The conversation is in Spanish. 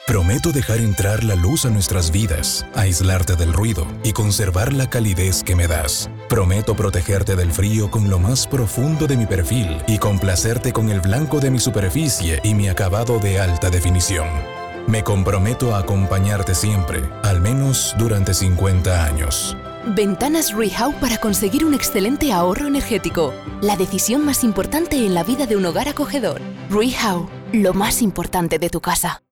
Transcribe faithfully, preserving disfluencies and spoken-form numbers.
Prometo dejar entrar la luz a nuestras vidas, aislarte del ruido y conservar la calidez que me das. Prometo protegerte del frío con lo más profundo de mi perfil y complacerte con el blanco de mi superficie y mi acabado de alta definición. Me comprometo a acompañarte siempre, al menos durante cincuenta años. Ventanas Rehau para conseguir un excelente ahorro energético. La decisión más importante en la vida de un hogar acogedor. Rehau, lo más importante de tu casa.